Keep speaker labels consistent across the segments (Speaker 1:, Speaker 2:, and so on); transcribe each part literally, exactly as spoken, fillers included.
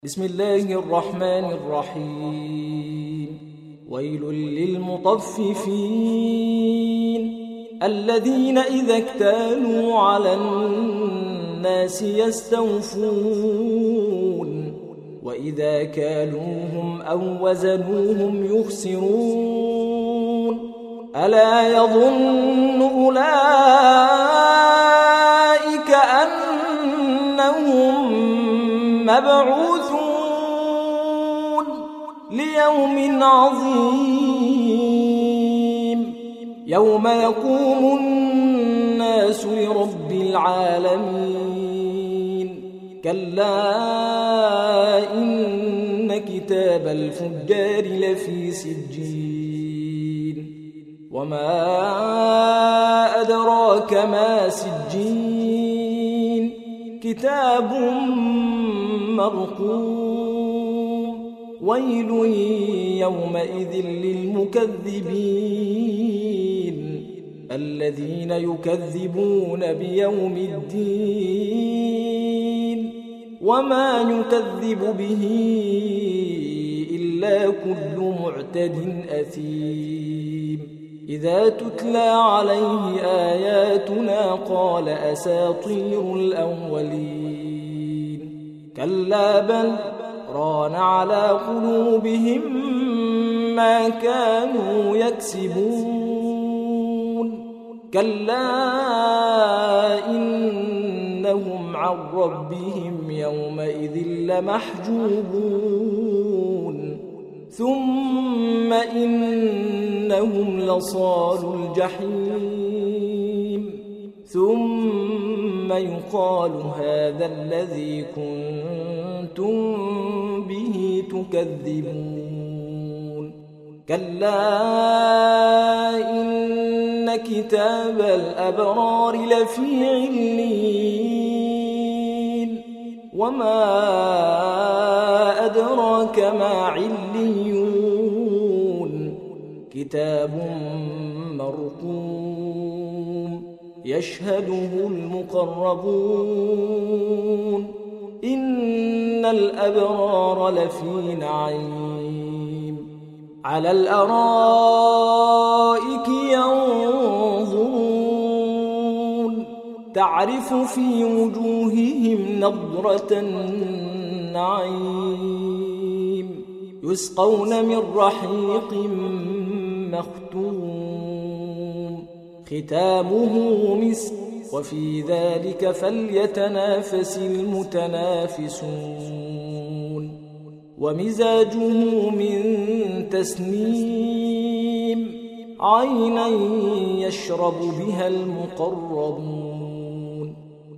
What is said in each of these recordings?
Speaker 1: بسم الله الرحمن الرحيم. ويل للمطففين الذين إذا اكتالوا على الناس يستوفون وإذا كالوهم أو وزنوهم يخسرون ألا يظن أولئك أنهم مبعوثون ليوم عظيم يوم يقوم الناس لرب العالمين كلا إن كتاب الفجار لفي سجين وما أدراك ما سجين كتاب مرقوم ويل يومئذ للمكذبين الذين يكذبون بيوم الدين وما يكذب به إلا كل معتد أثيم إذا تتلى عليه آياتنا قال أساطير الأولين كلا بل ران على قلوبهم ما كانوا يكسبون كلا إنهم عن ربهم يومئذ لمحجوبون ثم إنهم لصالوا الجحيم ثم يقال هذا الذي كنتم به تكذبون كلا إن كتاب الأبرار لفي عليين وما أدراك ما عليون كتاب مرقوم يشهده المقربون إن الأبرار لفي نعيم على الأرائك ينظرون تعرف في وجوههم نضرة النعيم يسقون من رحيق مختوم ختامه مسك وفي ذلك فليتنافس المتنافسون ومزاجه من تسنيم عينا يشرب بها المقربون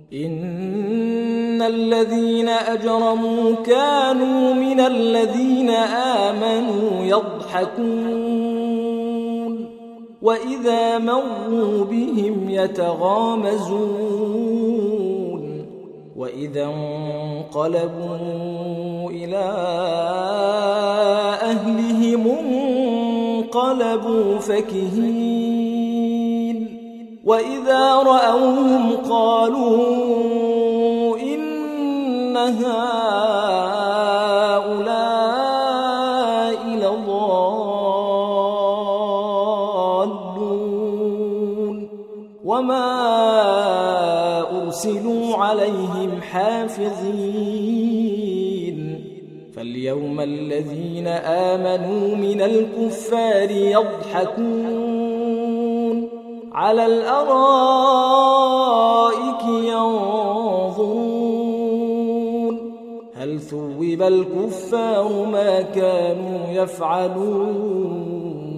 Speaker 1: إن الذين أجرموا كانوا من الذين آمنوا يضحكون وإذا مروا بهم يتغامزون وإذا انقلبوا إلى أهلهم انقلبوا فكهين وإذا رأوهم قالوا إن هؤلاء لضالون وما أرسلوا عليهم حافظين فاليوم الذين آمنوا من الكفار يضحكون على الأرائك ينظرون هل ثوب الكفار ما كانوا يفعلون